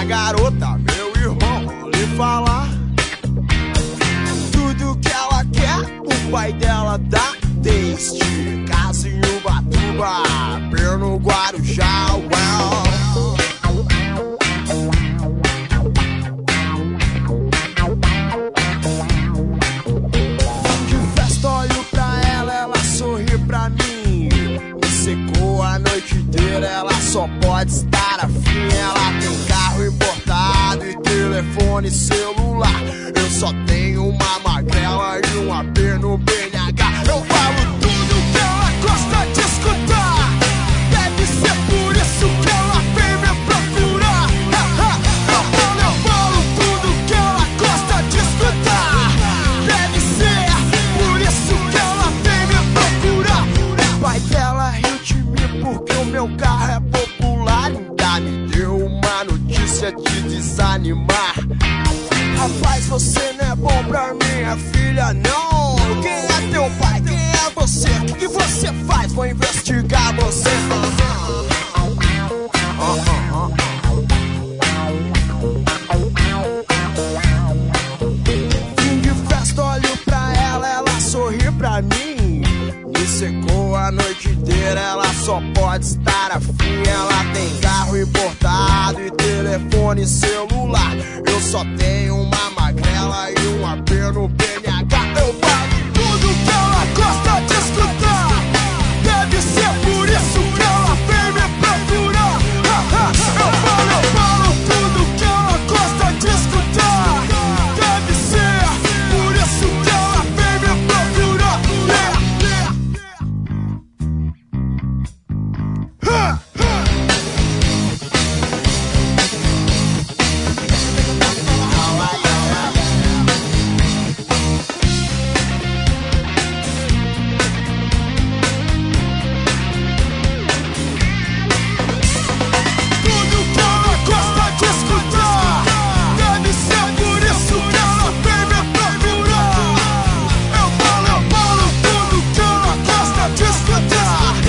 garota, meu irmão, lhe falar tudo que ela quer, o pai dela dá. Desde casa em Ubatuba, Pelo Guarujá, de festa olho pra ela, ela sorri pra mim. Me secou a noite inteira, ela só pode estar afim. Ela tem carro importado e telefone celular. Eu só tenho uma magrela e um AP no BNH. Eu falo tudo que ela gosta de escutar. Deve ser por isso que ela vem me procurar. Eu falo tudo que ela gosta de escutar. Deve ser por isso que ela vem me procurar. O pai dela riu de mim porque o meu carro é popular. Ainda me deu uma notícia de desanimar. Rapaz, você não é bom pra minha filha, não. Quem é teu pai? Quem é você? O que você faz? Vou investigar você. Fim de festa, olho pra ela, ela sorri pra mim. Me secou a noite inteira, ela só pode estar afim. Ela tem carro importado e telefone celular. Eu só tenho uma magrela e um AP no BNH. Eu falo tudo que ela gosta de escutar. Deve ser por isso que ela vem me procurar. Eu falo tudo que ela gosta de escutar. Deve ser por isso que ela vem me procurar. Eu falo tudo que ela gosta de escutar.